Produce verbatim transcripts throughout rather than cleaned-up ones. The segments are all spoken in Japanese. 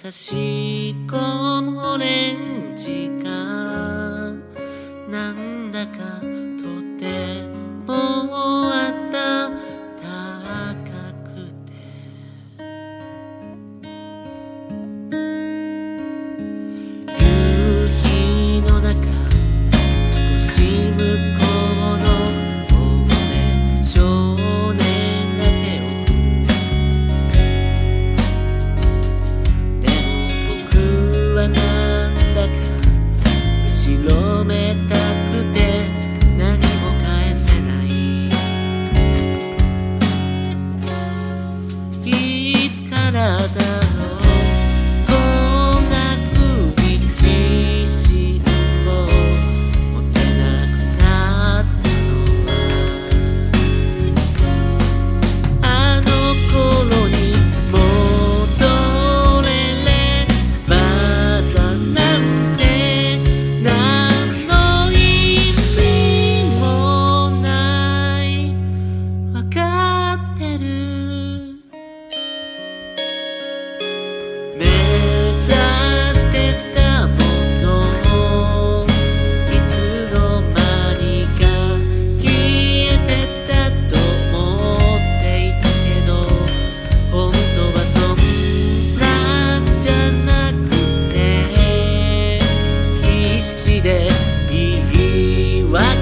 しい木漏れ日がなんだかとても暖かくて、夕日の中少し向こうの方で少年が手を振る。でも僕はなんだか後ろめたくて何も返せない。いつからだろうこんな風に自信を持てなくなったのは、あの頃に戻れればだなんて何の意味もない。わかってる。目指してたものいつの間にか消えてたと思っていたけど、本当はそんなんじゃなくて、必死で言い訳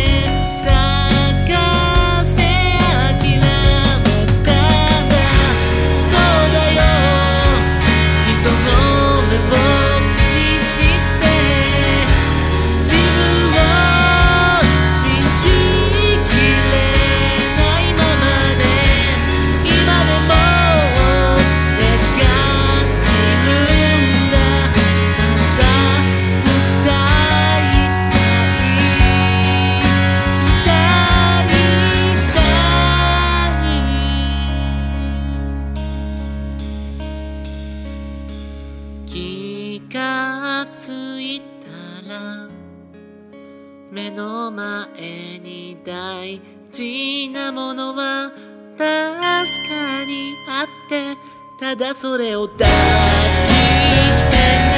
探して諦めたんだ。そうだよ、人の目を気にして自分を信じきれないままで、今でも願っているんだ。また歌いたい歌いたい。気がついたら目の前に大事なものは確かにあって、ただそれを抱きしめない